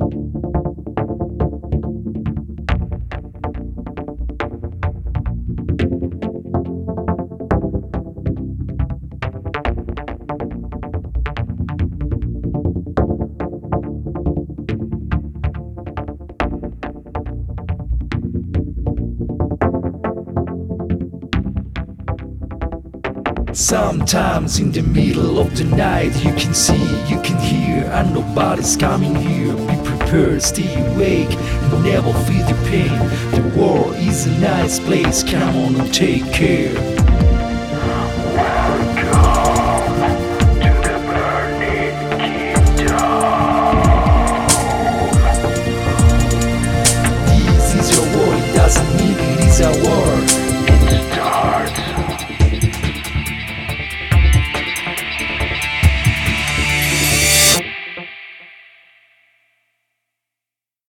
Sometimes in the middle of the night you can see, you can hear, and nobody's coming here. Be prepared, stay awake, and never feel the pain. The world is a nice place, come on and take care.